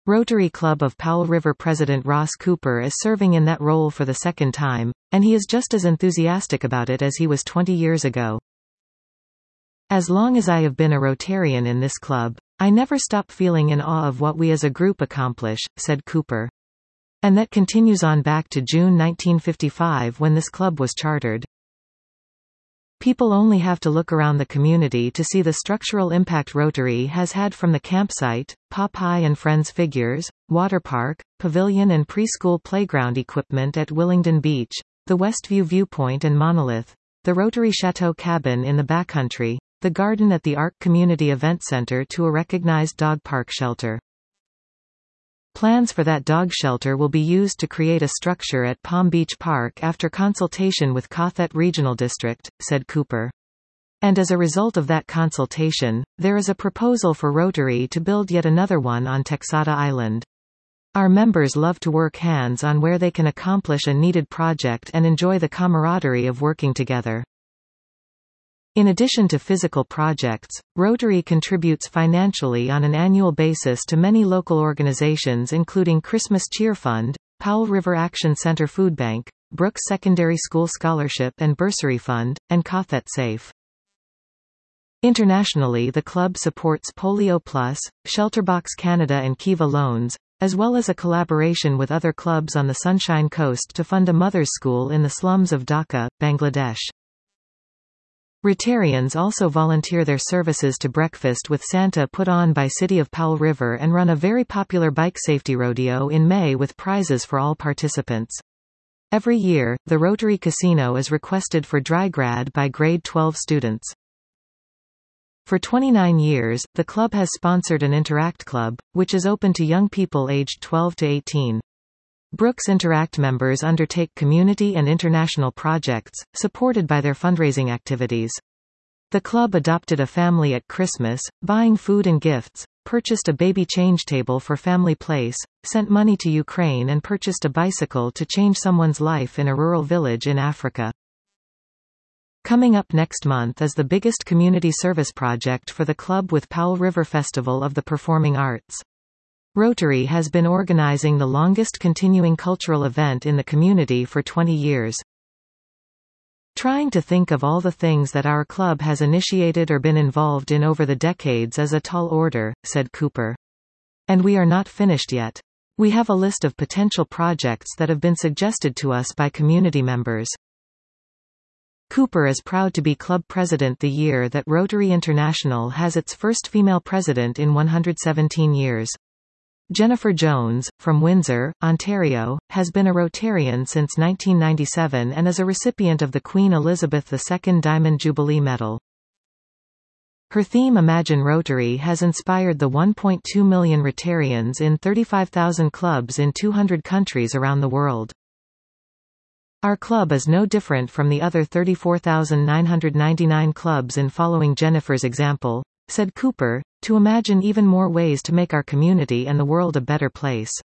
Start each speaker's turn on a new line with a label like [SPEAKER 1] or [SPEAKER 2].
[SPEAKER 1] Rotary Club of Powell River President Ross Cooper is serving in that role for the second time, and he is just as enthusiastic about it as he was 20 years ago. As long as I have been a Rotarian in this club, I never stop feeling in awe of what we as a group accomplish, said Cooper. And that continues on back to June 1955 when this club was chartered. People only have to look around the community to see the structural impact Rotary has had, from the campsite, Popeye and Friends figures, water park, pavilion and preschool playground equipment at Willingdon Beach, the Westview Viewpoint and Monolith, the Rotary Chateau cabin in the backcountry, the garden at the Ark Community Event Center, to a recognized dog park shelter. Plans for that dog shelter will be used to create a structure at Palm Beach Park after consultation with Cothet Regional District, said Cooper. And as a result of that consultation, there is a proposal for Rotary to build yet another one on Texada Island. Our members love to work hands-on where they can accomplish a needed project and enjoy the camaraderie of working together. In addition to physical projects, Rotary contributes financially on an annual basis to many local organizations including Christmas Cheer Fund, Powell River Action Center Food Bank, Brooks Secondary School Scholarship and Bursary Fund, and Cothet Safe. Internationally, the club supports Polio Plus, Shelterbox Canada and Kiva Loans, as well as a collaboration with other clubs on the Sunshine Coast to fund a mother's school in the slums of Dhaka, Bangladesh. Rotarians also volunteer their services to Breakfast with Santa, put on by City of Powell River, and run a very popular bike safety rodeo in May with prizes for all participants. Every year, the Rotary Casino is requested for dry grad by grade 12 students. For 29 years, the club has sponsored an Interact Club, which is open to young people aged 12 to 18. Brooks Interact members undertake community and international projects, supported by their fundraising activities. The club adopted a family at Christmas, buying food and gifts, purchased a baby change table for Family Place, sent money to Ukraine and purchased a bicycle to change someone's life in a rural village in Africa. Coming up next month is the biggest community service project for the club with Powell River Festival of the Performing Arts. Rotary has been organizing the longest continuing cultural event in the community for 20 years. Trying to think of all the things that our club has initiated or been involved in over the decades is a tall order, said Cooper. And we are not finished yet. We have a list of potential projects that have been suggested to us by community members. Cooper is proud to be club president the year that Rotary International has its first female president in 117 years. Jennifer Jones, from Windsor, Ontario, has been a Rotarian since 1997 and is a recipient of the Queen Elizabeth II Diamond Jubilee Medal. Her theme Imagine Rotary has inspired the 1.2 million Rotarians in 35,000 clubs in 200 countries around the world. Our club is no different from the other 34,999 clubs in following Jennifer's example, said Cooper, to imagine even more ways to make our community and the world a better place.